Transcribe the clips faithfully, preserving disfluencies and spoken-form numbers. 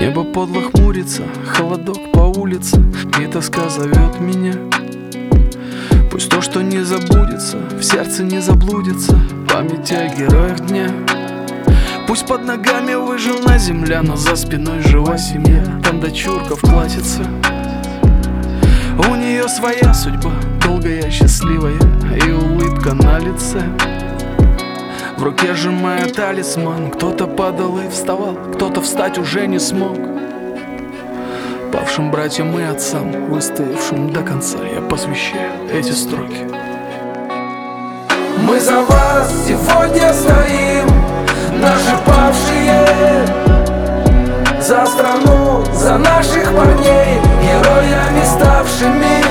Небо подло хмурится, холодок по улице, и тоска зовет меня. Пусть то, что не забудется, в сердце не заблудится, память о героях дня. Пусть под ногами выжжена земля, но за спиной жива семья. Там дочурка вплатится, у нее своя судьба, долгая, счастливая, и улыбка на лице. В руке сжимая талисман, кто-то падал и вставал, кто-то встать уже не смог. Павшим братьям и отцам, выстоявшим до конца, я посвящаю эти строки. Мы за вас сегодня стоим, наши павшие, за страну, за наших парней, героями ставшими.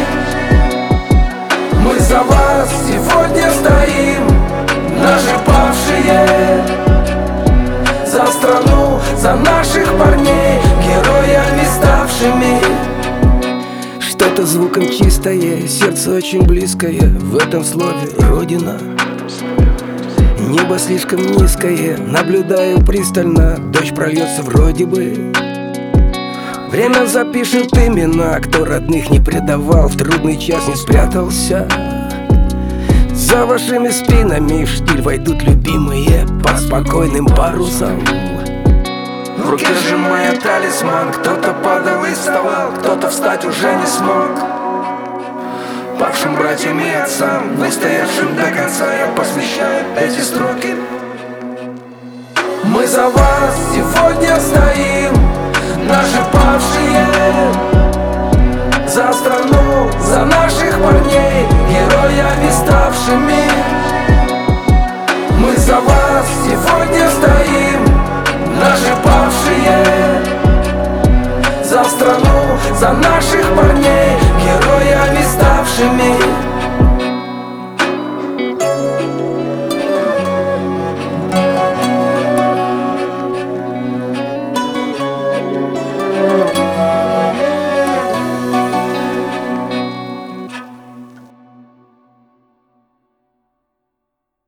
Мы за вас сегодня стоим, наши павшие, за страну, за наших парней, героями ставшими. Что-то звуком чистое, сердце очень близкое, в этом слове Родина. Небо слишком низкое, наблюдаю пристально, дождь прольется вроде бы. Время запишет имена, кто родных не предавал, в трудный час не спрятался. За вашими спинами в штиль войдут любимые по спокойным парусам. В руке сжимая талисман, кто-то падал и вставал, кто-то встать уже не смог. Павшим братьям и отцам, выстоявшим до конца, я посвящаю эти строки. Мы за вас сегодня стоим, наши павшие, за страну, за наших парней, героями ставшими.